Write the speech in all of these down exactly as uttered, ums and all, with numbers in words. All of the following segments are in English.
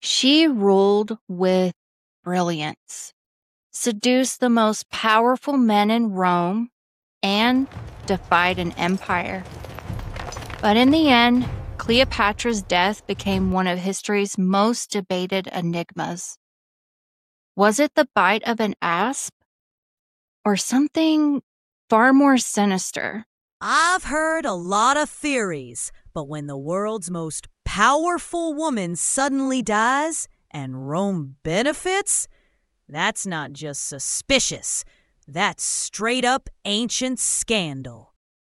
She ruled with brilliance, seduced the most powerful men in Rome, and defied an empire. But in the end, Cleopatra's death became one of history's most debated enigmas. Was it the bite of an asp, or something far more sinister? I've heard a lot of theories, but when the world's most powerful woman suddenly dies and Rome benefits, that's not just suspicious. That's straight up ancient scandal.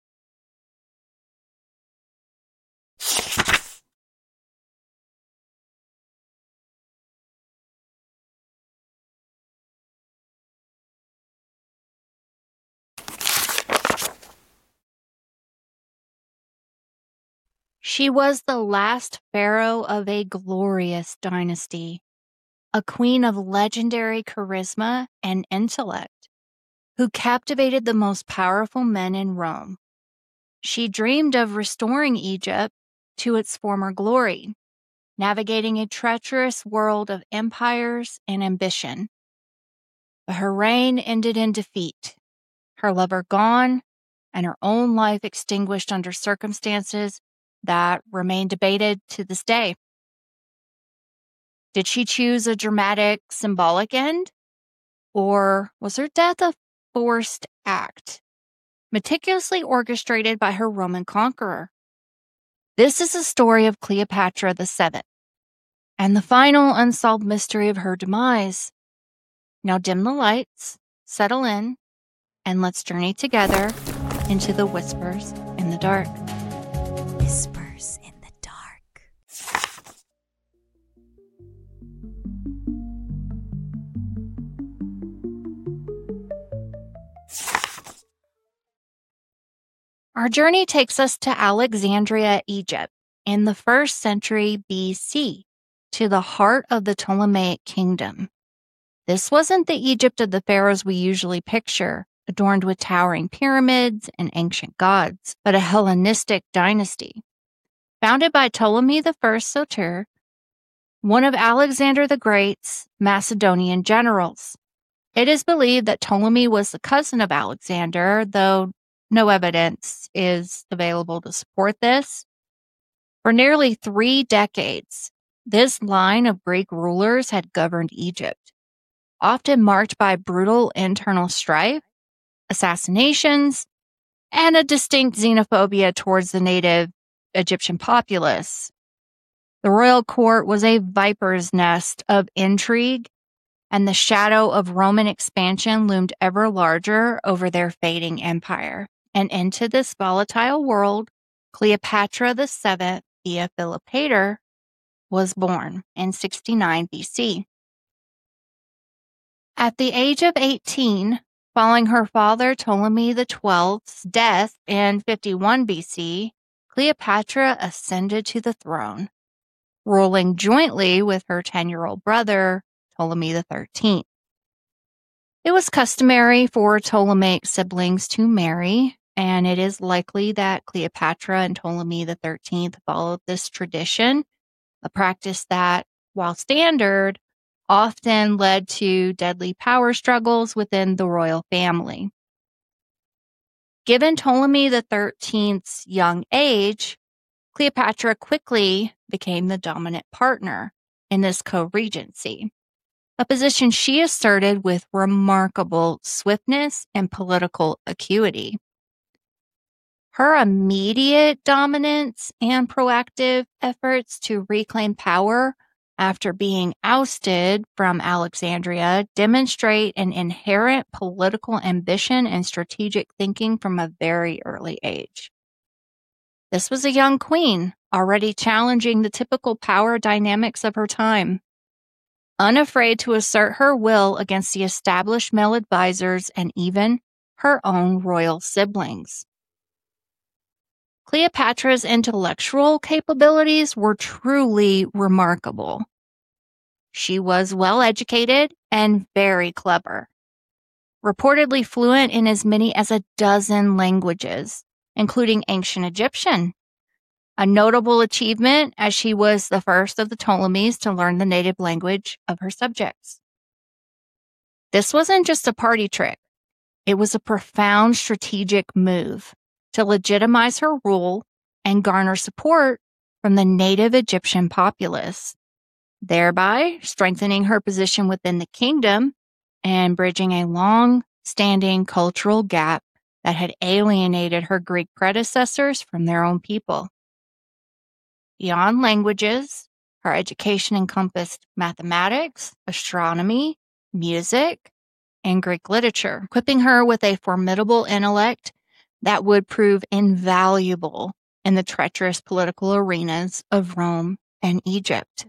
She was the last pharaoh of a glorious dynasty, a queen of legendary charisma and intellect, who captivated the most powerful men in Rome. She dreamed of restoring Egypt to its former glory, navigating a treacherous world of empires and ambition. But her reign ended in defeat, her lover gone, and her own life extinguished under circumstances that remain debated to this day. Did she choose a dramatic, symbolic end? Or was her death a forced act, meticulously orchestrated by her Roman conqueror? This is the story of Cleopatra the Seventh, and the final unsolved mystery of her demise. Now dim the lights, settle in, and let's journey together into the whispers in the dark. Whispers in the dark. Our journey takes us to Alexandria, Egypt, in the first century B C, to the heart of the Ptolemaic kingdom. This wasn't the Egypt of the pharaohs we usually picture, adorned with towering pyramids and ancient gods, but a Hellenistic dynasty. Founded by Ptolemy the First Soter, one of Alexander the Great's Macedonian generals. It is believed that Ptolemy was the cousin of Alexander, though no evidence is available to support this. For nearly three decades, this line of Greek rulers had governed Egypt, often marked by brutal internal strife, assassinations, and a distinct xenophobia towards the native Egyptian populace. The royal court was a viper's nest of intrigue, and the shadow of Roman expansion loomed ever larger over their fading empire. And into this volatile world, Cleopatra the Seventh, via Philopator, was born in sixty-nine B C. At the age of eighteen, following her father Ptolemy the Twelfth's death in fifty-one B C, Cleopatra ascended to the throne, ruling jointly with her ten-year-old brother, Ptolemy the Thirteenth. It was customary for Ptolemaic siblings to marry, and it is likely that Cleopatra and Ptolemy the Thirteenth followed this tradition, a practice that, while standard, often led to deadly power struggles within the royal family. Given Ptolemy the Thirteenth's young age, Cleopatra quickly became the dominant partner in this co-regency, a position she asserted with remarkable swiftness and political acuity. Her immediate dominance and proactive efforts to reclaim power after being ousted from Alexandria demonstrate an inherent political ambition and strategic thinking from a very early age. This was a young queen, already challenging the typical power dynamics of her time, unafraid to assert her will against the established male advisors and even her own royal siblings. Cleopatra's intellectual capabilities were truly remarkable. She was well educated and very clever, reportedly fluent in as many as a dozen languages, including ancient Egyptian, a notable achievement as she was the first of the Ptolemies to learn the native language of her subjects. This wasn't just a party trick. It was a profound strategic move to legitimize her rule and garner support from the native Egyptian populace, thereby strengthening her position within the kingdom and bridging a long-standing cultural gap that had alienated her Greek predecessors from their own people. Beyond languages, her education encompassed mathematics, astronomy, music, and Greek literature, equipping her with a formidable intellect that would prove invaluable in the treacherous political arenas of Rome and Egypt.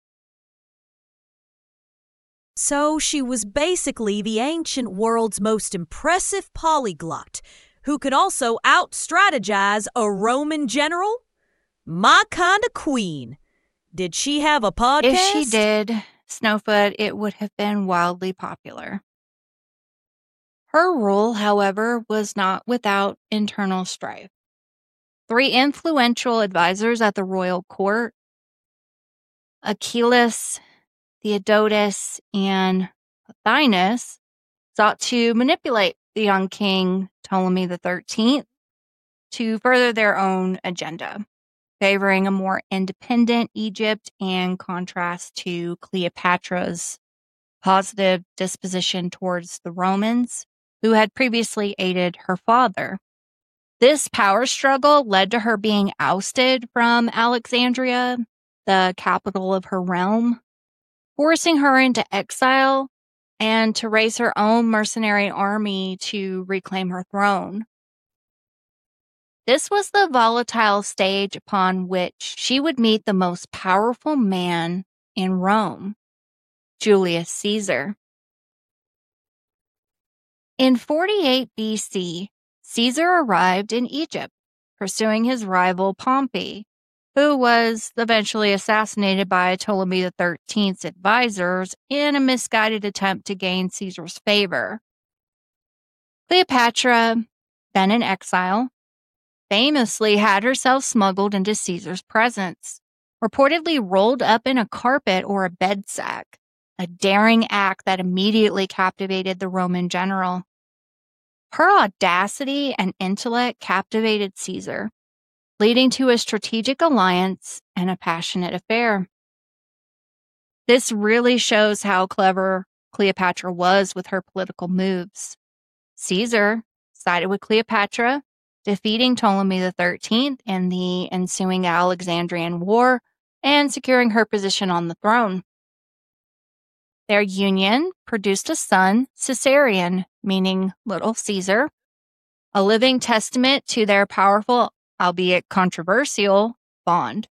So she was basically the ancient world's most impressive polyglot, who could also out-strategize a Roman general? My kind of queen. Did she have a podcast? If she did, Snowfoot, it would have been wildly popular. Her rule, however, was not without internal strife. Three influential advisors at the royal court, Achilles, Theodotus, and Pothinus, sought to manipulate the young king Ptolemy the thirteenth to further their own agenda, favoring a more independent Egypt in contrast to Cleopatra's positive disposition towards the Romans, who had previously aided her father. This power struggle led to her being ousted from Alexandria, the capital of her realm, forcing her into exile and to raise her own mercenary army to reclaim her throne. This was the volatile stage upon which she would meet the most powerful man in Rome, Julius Caesar. In forty-eight B C, Caesar arrived in Egypt, pursuing his rival Pompey, who was eventually assassinated by Ptolemy the thirteenth's advisors in a misguided attempt to gain Caesar's favor. Cleopatra, then in exile, famously had herself smuggled into Caesar's presence, reportedly rolled up in a carpet or a bed sack, a daring act that immediately captivated the Roman general. Her audacity and intellect captivated Caesar, leading to a strategic alliance and a passionate affair. This really shows how clever Cleopatra was with her political moves. Caesar sided with Cleopatra, defeating Ptolemy the thirteenth in the ensuing Alexandrian War and securing her position on the throne. Their union produced a son, Caesarion, meaning Little Caesar, a living testament to their powerful, albeit controversial, bond.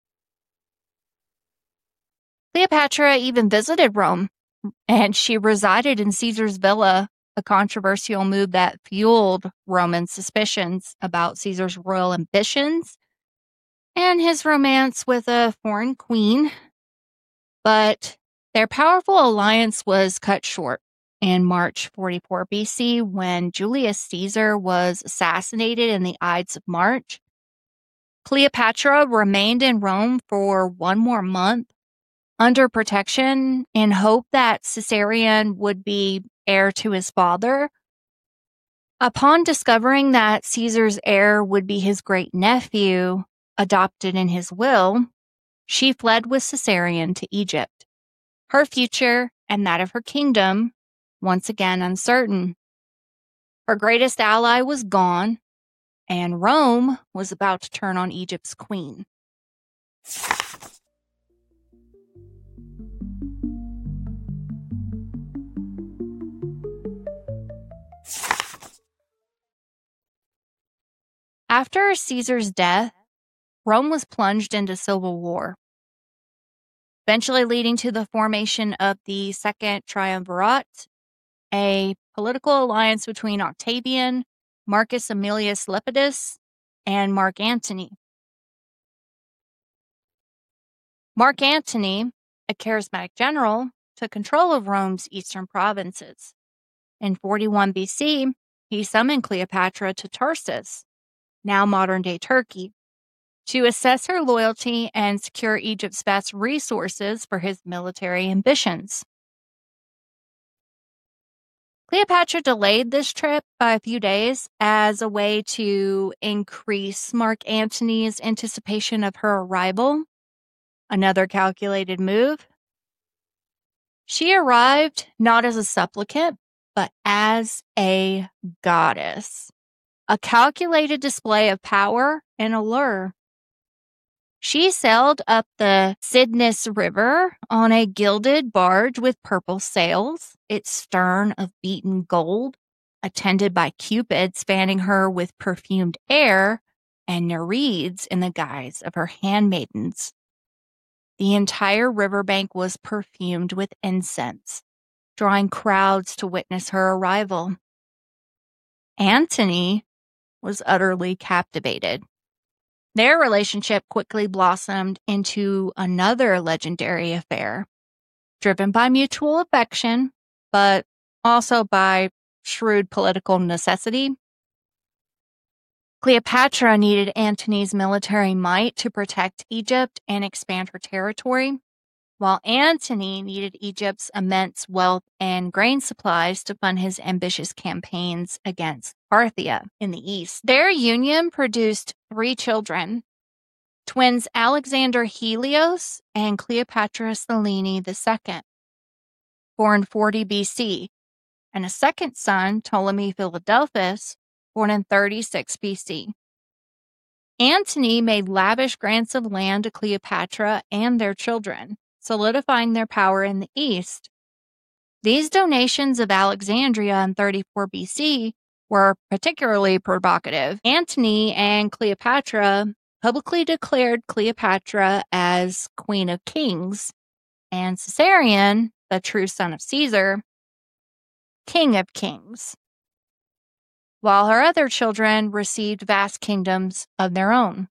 Cleopatra even visited Rome, and she resided in Caesar's villa, a controversial move that fueled Roman suspicions about Caesar's royal ambitions and his romance with a foreign queen. But their powerful alliance was cut short in March forty-four B C when Julius Caesar was assassinated in the Ides of March. Cleopatra remained in Rome for one more month under protection in hope that Caesarion would be heir to his father. Upon discovering that Caesar's heir would be his great-nephew, adopted in his will, she fled with Caesarion to Egypt, her future and that of her kingdom once again uncertain. Her greatest ally was gone, and Rome was about to turn on Egypt's queen. After Caesar's death, Rome was plunged into civil war, eventually leading to the formation of the Second Triumvirate, a political alliance between Octavian, Marcus Aemilius Lepidus, and Mark Antony. Mark Antony, a charismatic general, took control of Rome's eastern provinces. In forty-one B C, he summoned Cleopatra to Tarsus, now modern-day Turkey, to assess her loyalty and secure Egypt's best resources for his military ambitions. Cleopatra delayed this trip by a few days as a way to increase Mark Antony's anticipation of her arrival. Another calculated move. She arrived not as a supplicant, but as a goddess. A calculated display of power and allure. She sailed up the Cydnus River on a gilded barge with purple sails, its stern of beaten gold, attended by Cupids fanning her with perfumed air and Nereids in the guise of her handmaidens. The entire riverbank was perfumed with incense, drawing crowds to witness her arrival. Antony was utterly captivated. Their relationship quickly blossomed into another legendary affair, driven by mutual affection, but also by shrewd political necessity. Cleopatra needed Antony's military might to protect Egypt and expand her territory, while Antony needed Egypt's immense wealth and grain supplies to fund his ambitious campaigns against Parthia in the east. Their union produced three children, twins Alexander Helios and Cleopatra Selene the Second, born forty B C, and a second son, Ptolemy Philadelphus, born in thirty-six B C. Antony made lavish grants of land to Cleopatra and their children, solidifying their power in the east. These donations of Alexandria in thirty-four B C were particularly provocative. Antony and Cleopatra publicly declared Cleopatra as Queen of Kings, and Caesarion, the true son of Caesar, King of Kings, while her other children received vast kingdoms of their own.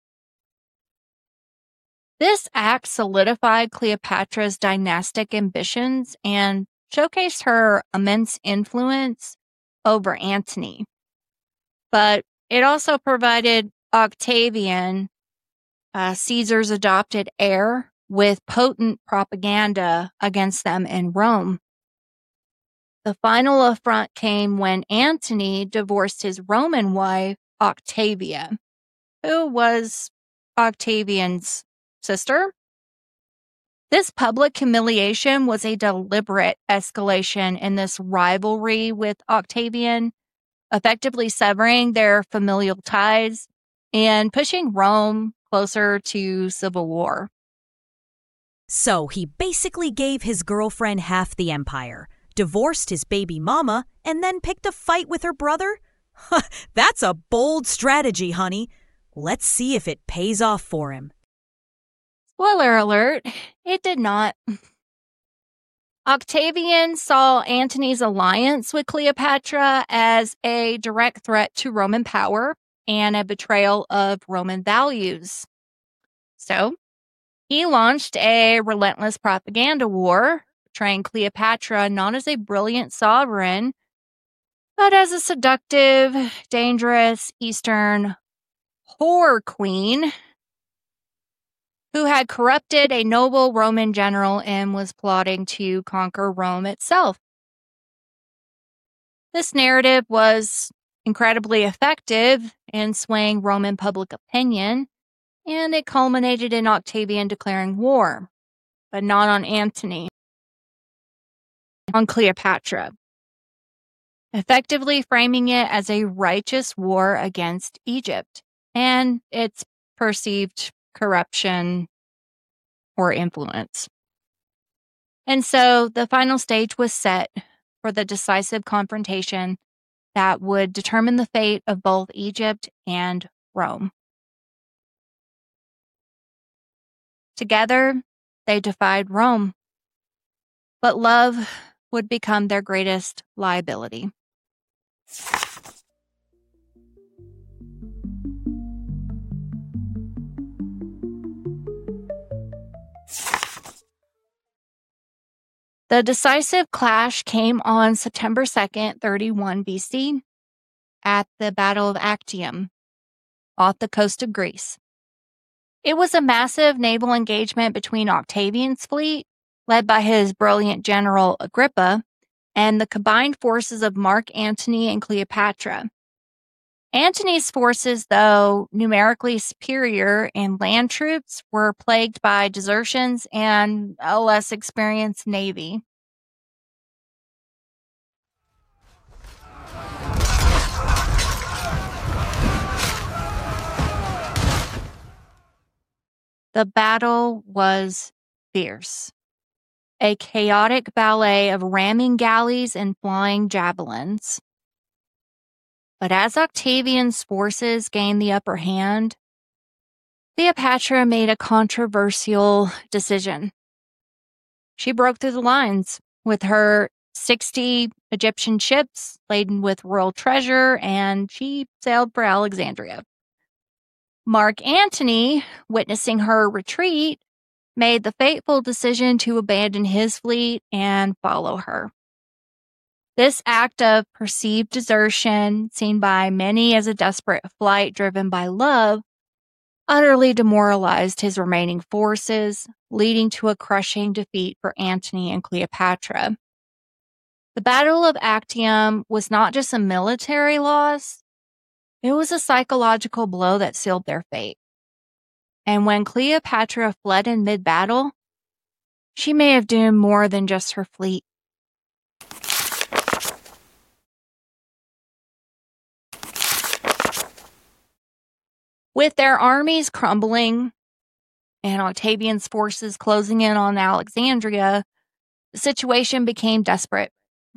This act solidified Cleopatra's dynastic ambitions and showcased her immense influence over Antony. But it also provided Octavian, uh, Caesar's adopted heir, with potent propaganda against them in Rome. The final affront came when Antony divorced his Roman wife, Octavia, who was Octavian's sister. This public humiliation was a deliberate escalation in this rivalry with Octavian, effectively severing their familial ties and pushing Rome closer to civil war. So he basically gave his girlfriend half the empire, divorced his baby mama, and then picked a fight with her brother? That's a bold strategy, honey. Let's see if it pays off for him. Spoiler alert, it did not. Octavian saw Antony's alliance with Cleopatra as a direct threat to Roman power and a betrayal of Roman values. So, he launched a relentless propaganda war, portraying Cleopatra not as a brilliant sovereign, but as a seductive, dangerous Eastern whore queen who had corrupted a noble Roman general and was plotting to conquer Rome itself. This narrative was incredibly effective in swaying Roman public opinion, and it culminated in Octavian declaring war, but not on Antony, on Cleopatra, effectively framing it as a righteous war against Egypt and its perceived corruption or influence. And so the final stage was set for the decisive confrontation that would determine the fate of both Egypt and Rome. Together, they defied Rome, but love would become their greatest liability. The decisive clash came on September second, thirty-one B C, at the Battle of Actium, off the coast of Greece. It was a massive naval engagement between Octavian's fleet, led by his brilliant general Agrippa, and the combined forces of Mark Antony and Cleopatra. Antony's forces, though numerically superior in land troops, were plagued by desertions and a less experienced navy. The battle was fierce. A chaotic ballet of ramming galleys and flying javelins. But as Octavian's forces gained the upper hand, Cleopatra made a controversial decision. She broke through the lines with her sixty Egyptian ships laden with royal treasure, and she sailed for Alexandria. Mark Antony, witnessing her retreat, made the fateful decision to abandon his fleet and follow her. This act of perceived desertion, seen by many as a desperate flight driven by love, utterly demoralized his remaining forces, leading to a crushing defeat for Antony and Cleopatra. The Battle of Actium was not just a military loss, it was a psychological blow that sealed their fate. And when Cleopatra fled in mid-battle, she may have doomed more than just her fleet. With their armies crumbling and Octavian's forces closing in on Alexandria, the situation became desperate.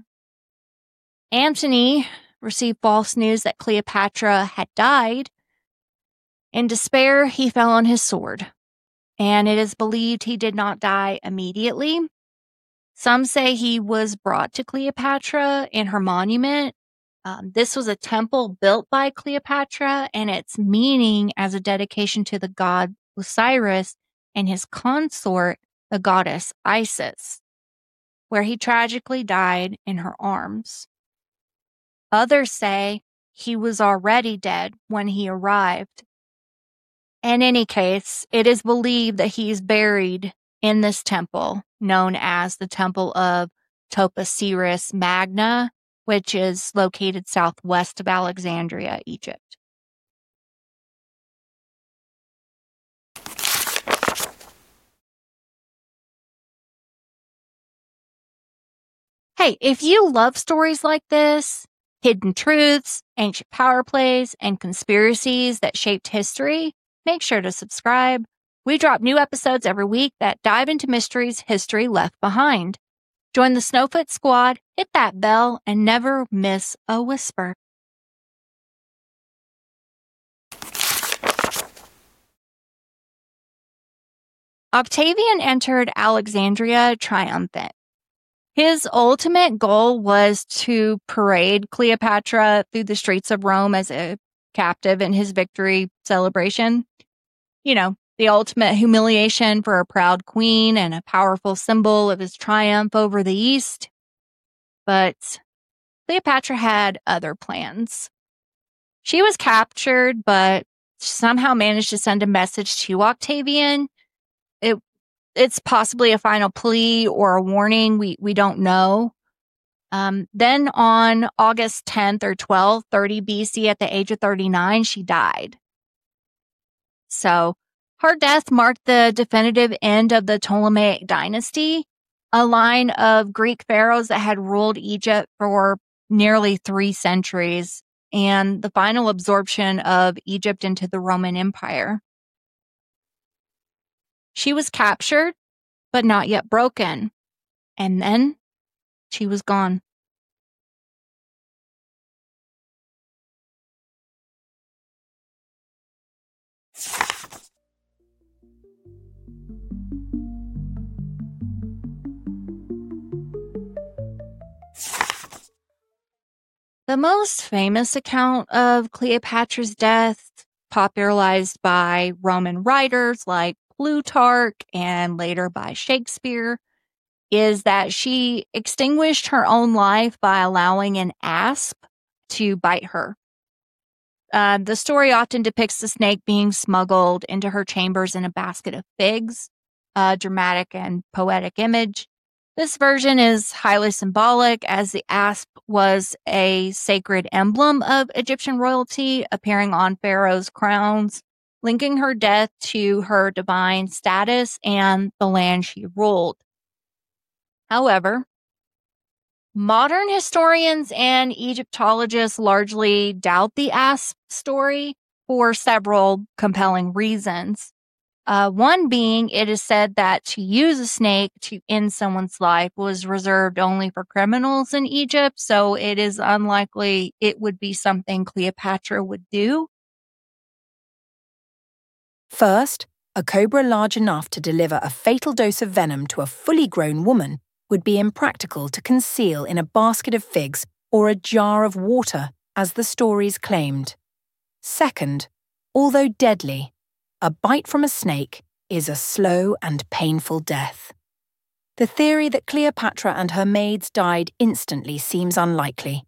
Antony received false news that Cleopatra had died. In despair, he fell on his sword, and it is believed he did not die immediately. Some say he was brought to Cleopatra in her monument. Um, this was a temple built by Cleopatra, and its meaning as a dedication to the god Osiris and his consort, the goddess Isis, where he tragically died in her arms. Others say he was already dead when he arrived. In any case, it is believed that he is buried in this temple, known as the Temple of Toposiris Magna, which is located southwest of Alexandria, Egypt. Hey, if you love stories like this, hidden truths, ancient power plays, and conspiracies that shaped history, make sure to subscribe. We drop new episodes every week that dive into mysteries history left behind. Join the Snowfoot Squad, hit that bell, and never miss a whisper. Octavian entered Alexandria triumphant. His ultimate goal was to parade Cleopatra through the streets of Rome as a captive in his victory celebration. You know, the ultimate humiliation for a proud queen and a powerful symbol of his triumph over the East. But Cleopatra had other plans. She was captured, but somehow managed to send a message to Octavian. It It's possibly a final plea or a warning. We we don't know. Um, then on August tenth or twelfth, thirty B C, at the age of thirty-nine, she died. So her death marked the definitive end of the Ptolemaic dynasty, a line of Greek pharaohs that had ruled Egypt for nearly three centuries, and the final absorption of Egypt into the Roman Empire. She was captured, but not yet broken. And then she was gone. The most famous account of Cleopatra's death, popularized by Roman writers like Plutarch and later by Shakespeare, is that she extinguished her own life by allowing an asp to bite her. Uh, the story often depicts the snake being smuggled into her chambers in a basket of figs, a dramatic and poetic image. This version is highly symbolic, as the asp was a sacred emblem of Egyptian royalty, appearing on pharaohs' crowns, linking her death to her divine status and the land she ruled. However, modern historians and Egyptologists largely doubt the asp story for several compelling reasons. Uh, one being, it is said that to use a snake to end someone's life was reserved only for criminals in Egypt, so it is unlikely it would be something Cleopatra would do. First, a cobra large enough to deliver a fatal dose of venom to a fully grown woman would be impractical to conceal in a basket of figs or a jar of water, as the stories claimed. Second, although deadly, a bite from a snake is a slow and painful death. The theory that Cleopatra and her maids died instantly seems unlikely.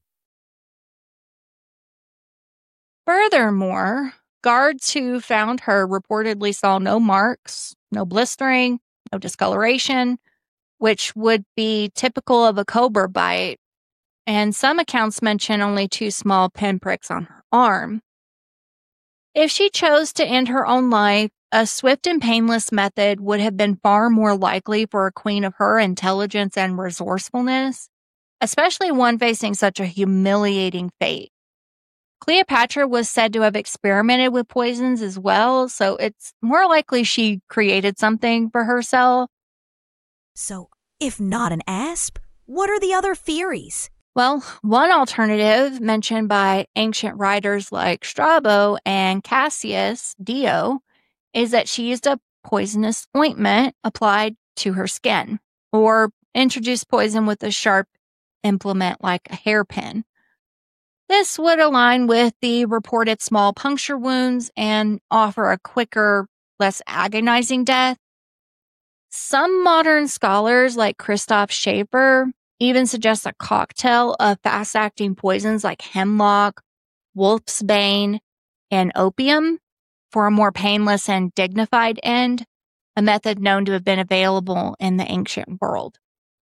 Furthermore, guards who found her reportedly saw no marks, no blistering, no discoloration, which would be typical of a cobra bite, and some accounts mention only two small pinpricks on her arm. If she chose to end her own life, a swift and painless method would have been far more likely for a queen of her intelligence and resourcefulness, especially one facing such a humiliating fate. Cleopatra was said to have experimented with poisons as well, so it's more likely she created something for herself. So, if not an asp, what are the other theories? Well, one alternative mentioned by ancient writers like Strabo and Cassius Dio is that she used a poisonous ointment applied to her skin, or introduced poison with a sharp implement like a hairpin. This would align with the reported small puncture wounds and offer a quicker, less agonizing death. Some modern scholars like Christoph Schaefer even suggest a cocktail of fast-acting poisons like hemlock, wolfsbane, and opium for a more painless and dignified end, a method known to have been available in the ancient world.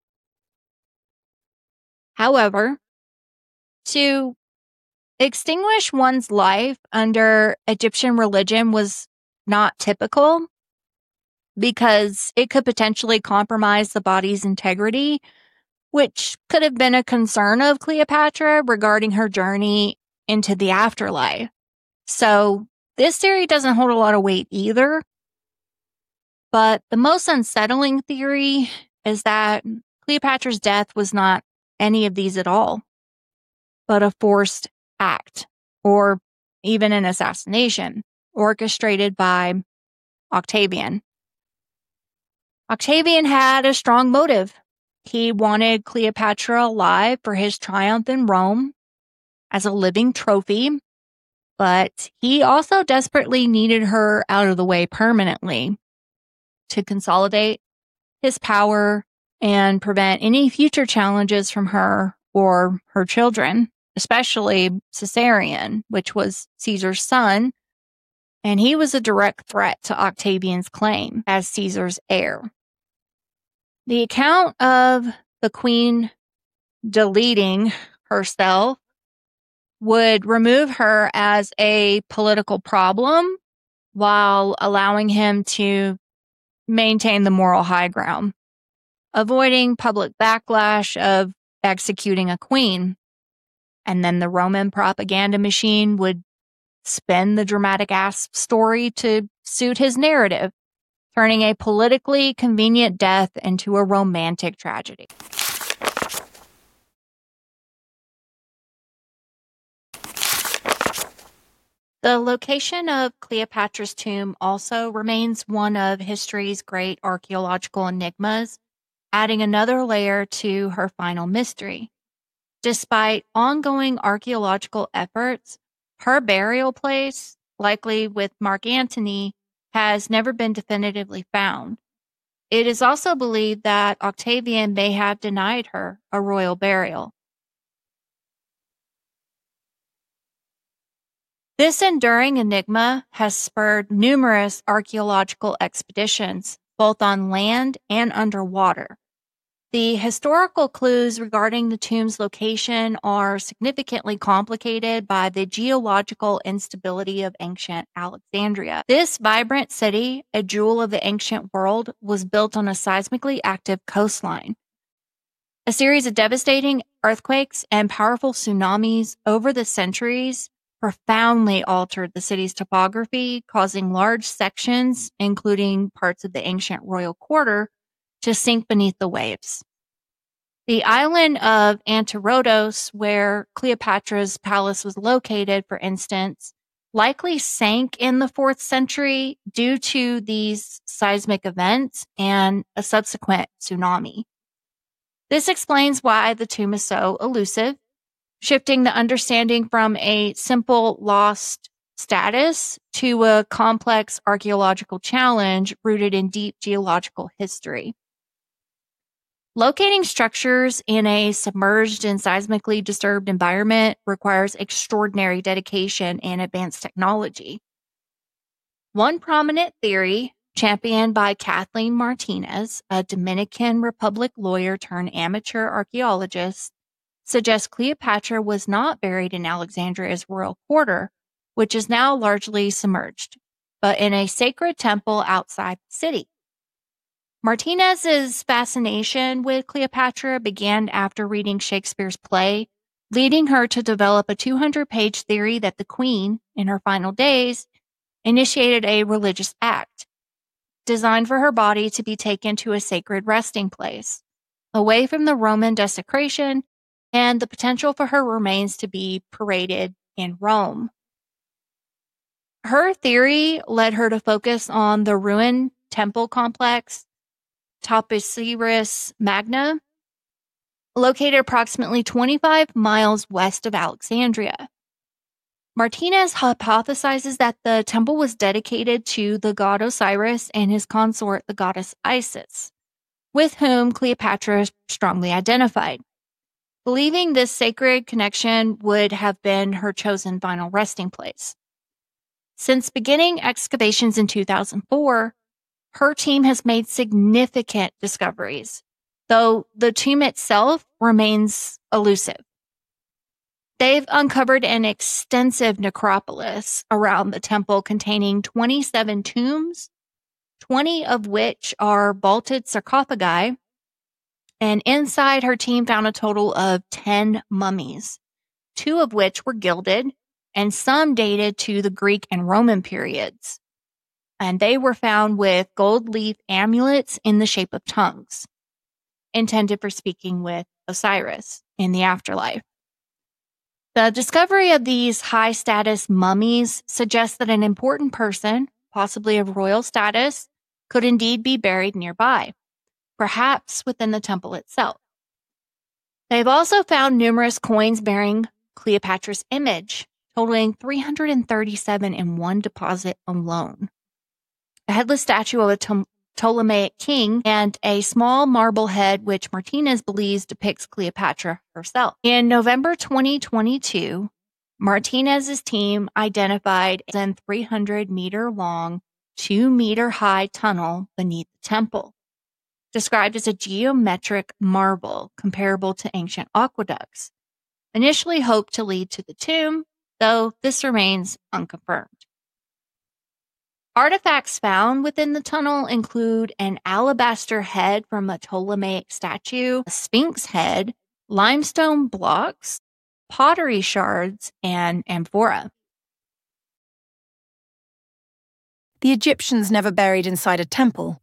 However, to extinguish one's life under Egyptian religion was not typical because it could potentially compromise the body's integrity, which could have been a concern of Cleopatra regarding her journey into the afterlife. So this theory doesn't hold a lot of weight either. But the most unsettling theory is that Cleopatra's death was not any of these at all, but a forced act, or even an assassination, orchestrated by Octavian. Octavian had a strong motive. He wanted Cleopatra alive for his triumph in Rome as a living trophy, but he also desperately needed her out of the way permanently to consolidate his power and prevent any future challenges from her or her children, especially Caesarion, which was Caesar's son, and he was a direct threat to Octavian's claim as Caesar's heir. The account of the queen deleting herself would remove her as a political problem while allowing him to maintain the moral high ground, avoiding public backlash of executing a queen. And then the Roman propaganda machine would spin the dramatic asp story to suit his narrative, turning a politically convenient death into a romantic tragedy. The location of Cleopatra's tomb also remains one of history's great archaeological enigmas, adding another layer to her final mystery. Despite ongoing archaeological efforts, her burial place, likely with Mark Antony, has never been definitively found. It is also believed that Octavian may have denied her a royal burial. This enduring enigma has spurred numerous archaeological expeditions, both on land and underwater. The historical clues regarding the tomb's location are significantly complicated by the geological instability of ancient Alexandria. This vibrant city, a jewel of the ancient world, was built on a seismically active coastline. A series of devastating earthquakes and powerful tsunamis over the centuries profoundly altered the city's topography, causing large sections, including parts of the ancient royal quarter, to sink beneath the waves. The island of Antirodos, where Cleopatra's palace was located, for instance, likely sank in the fourth century due to these seismic events and a subsequent tsunami. This explains why the tomb is so elusive, shifting the understanding from a simple lost status to a complex archaeological challenge rooted in deep geological history. Locating structures in a submerged and seismically disturbed environment requires extraordinary dedication and advanced technology. One prominent theory, championed by Kathleen Martinez, a Dominican Republic lawyer turned amateur archaeologist, suggests Cleopatra was not buried in Alexandria's royal quarter, which is now largely submerged, but in a sacred temple outside the city. Martinez's fascination with Cleopatra began after reading Shakespeare's play, leading her to develop a two hundred page theory that the queen, in her final days, initiated a religious act, designed for her body to be taken to a sacred resting place, away from the Roman desecration and the potential for her remains to be paraded in Rome. Her theory led her to focus on the ruined temple complex, Taposiris Magna, located approximately twenty-five miles west of Alexandria. Martinez hypothesizes that the temple was dedicated to the god Osiris and his consort, the goddess Isis, with whom Cleopatra strongly identified, believing this sacred connection would have been her chosen final resting place. Since beginning excavations in two thousand four, her team has made significant discoveries, though the tomb itself remains elusive. They've uncovered an extensive necropolis around the temple containing twenty-seven tombs, twenty of which are vaulted sarcophagi, and inside her team found a total of ten mummies, two of which were gilded, and some dated to the Greek and Roman periods. And they were found with gold leaf amulets in the shape of tongues, intended for speaking with Osiris in the afterlife. The discovery of these high-status mummies suggests that an important person, possibly of royal status, could indeed be buried nearby, perhaps within the temple itself. They've also found numerous coins bearing Cleopatra's image, totaling three hundred thirty-seven in one deposit alone. A headless statue of a Ptolemaic king, and a small marble head which Martinez believes depicts Cleopatra herself. In November twenty twenty-two, Martinez's team identified a three hundred meter long, two meter high tunnel beneath the temple, described as a geometric marvel comparable to ancient aqueducts, initially hoped to lead to the tomb, though this remains unconfirmed. Artifacts found within the tunnel include an alabaster head from a Ptolemaic statue, a sphinx head, limestone blocks, pottery shards, and amphora. The Egyptians never buried inside a temple.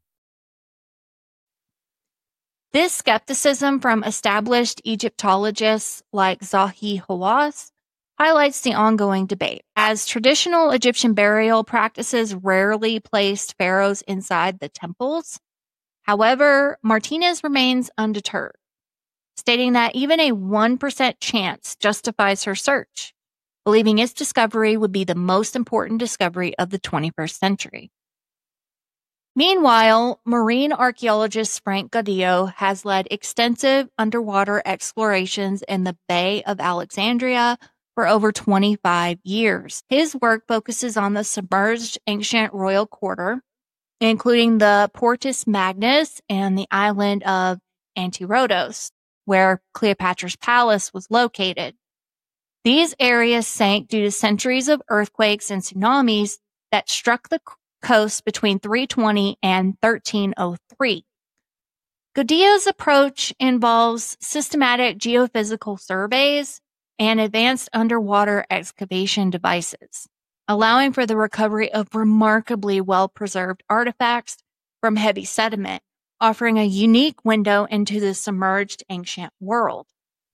This skepticism from established Egyptologists like Zahi Hawass highlights the ongoing debate, as traditional Egyptian burial practices rarely placed pharaohs inside the temples. However, Martinez remains undeterred, stating that even a one percent chance justifies her search, believing its discovery would be the most important discovery of the twenty-first century. Meanwhile, marine archaeologist Frank Gaudillo has led extensive underwater explorations in the Bay of Alexandria, for over twenty-five years. His work focuses on the submerged ancient royal quarter, including the Portus Magnus and the island of Antirodos, where Cleopatra's palace was located. These areas sank due to centuries of earthquakes and tsunamis that struck the coast between three twenty and thirteen oh three. Godillo's approach involves systematic geophysical surveys and advanced underwater excavation devices, allowing for the recovery of remarkably well-preserved artifacts from heavy sediment, offering a unique window into the submerged ancient world.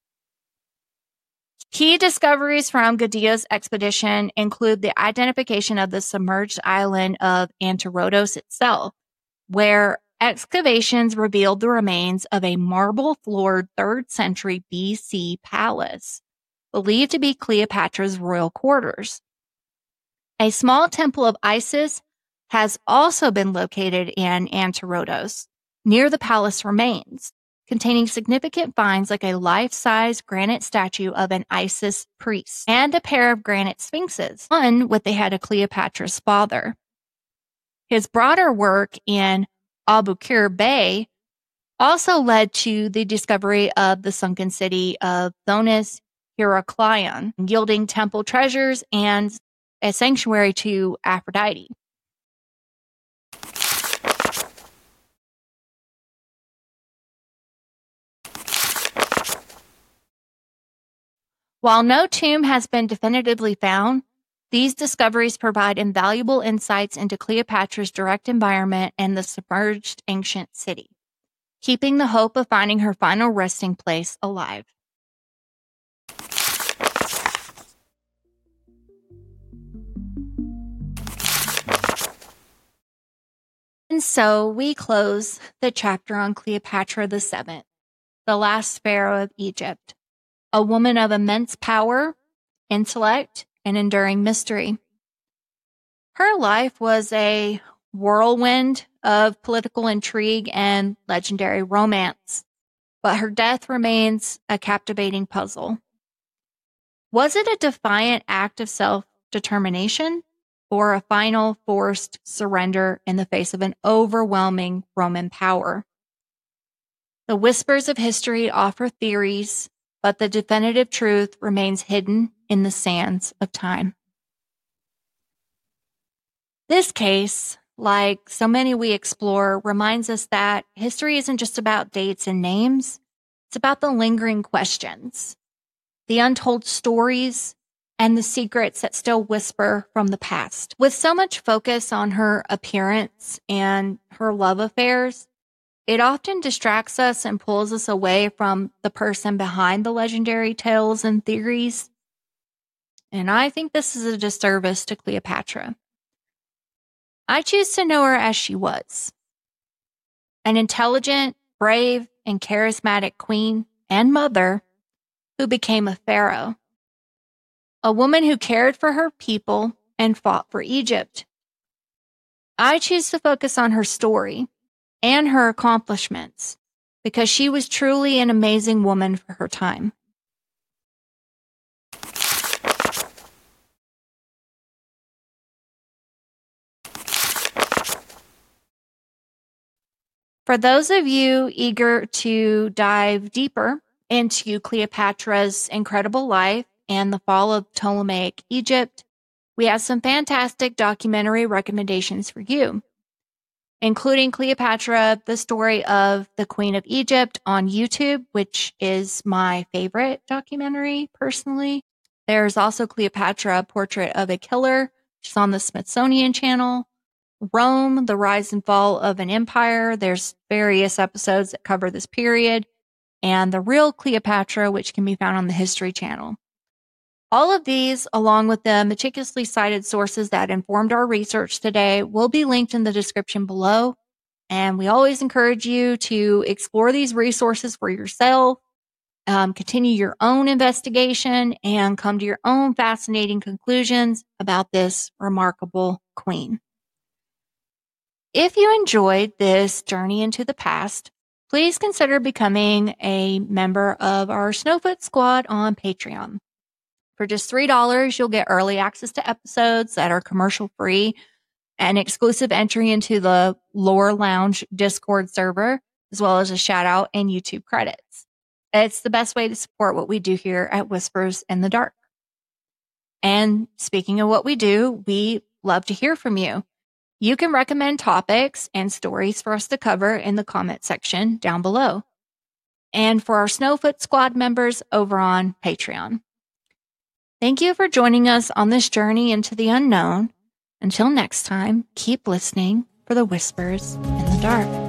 Key discoveries from Godillo's expedition include the identification of the submerged island of Antirodos itself, where excavations revealed the remains of a marble-floored third century B C palace, believed to be Cleopatra's royal quarters. A small temple of Isis has also been located in Antirodos, near the palace remains, containing significant finds like a life-size granite statue of an Isis priest and a pair of granite sphinxes, one with the head of Cleopatra's father. His broader work in Aboukir Bay also led to the discovery of the sunken city of Thonis Heracleion, yielding temple treasures and a sanctuary to Aphrodite. While no tomb has been definitively found, these discoveries provide invaluable insights into Cleopatra's direct environment and the submerged ancient city, keeping the hope of finding her final resting place alive. And so we close the chapter on Cleopatra the Seventh, the last pharaoh of Egypt, a woman of immense power, intellect, and enduring mystery. Her life was a whirlwind of political intrigue and legendary romance, but her death remains a captivating puzzle. Was it a defiant act of self-determination or a final forced surrender in the face of an overwhelming Roman power? The whispers of history offer theories, but the definitive truth remains hidden in the sands of time. This case, like so many we explore, reminds us that history isn't just about dates and names. It's about the lingering questions, the untold stories, and the secrets that still whisper from the past. With so much focus on her appearance and her love affairs, it often distracts us and pulls us away from the person behind the legendary tales and theories. And I think this is a disservice to Cleopatra. I choose to know her as she was. An intelligent, brave, and charismatic queen and mother who became a pharaoh. A woman who cared for her people and fought for Egypt. I choose to focus on her story and her accomplishments, because she was truly an amazing woman for her time. For those of you eager to dive deeper into Cleopatra's incredible life and the fall of Ptolemaic Egypt, we have some fantastic documentary recommendations for you, including Cleopatra, the story of the Queen of Egypt on YouTube, which is my favorite documentary personally. There's also Cleopatra, Portrait of a Killer, which is on the Smithsonian Channel. Rome, The Rise and Fall of an Empire. There's various episodes that cover this period. And The Real Cleopatra, which can be found on the History Channel. All of these, along with the meticulously cited sources that informed our research today, will be linked in the description below. And we always encourage you to explore these resources for yourself, um, continue your own investigation, and come to your own fascinating conclusions about this remarkable queen. If you enjoyed this journey into the past, please consider becoming a member of our Snowfoot Squad on Patreon. For just three dollars, you'll get early access to episodes that are commercial-free, an exclusive entry into the Lore Lounge Discord server, as well as a shout-out and YouTube credits. It's the best way to support what we do here at Whispers in the Dark. And speaking of what we do, we love to hear from you. You can recommend topics and stories for us to cover in the comment section down below. And for our Snowfoot Squad members over on Patreon. Thank you for joining us on this journey into the unknown. Until next time, keep listening for the whispers in the dark.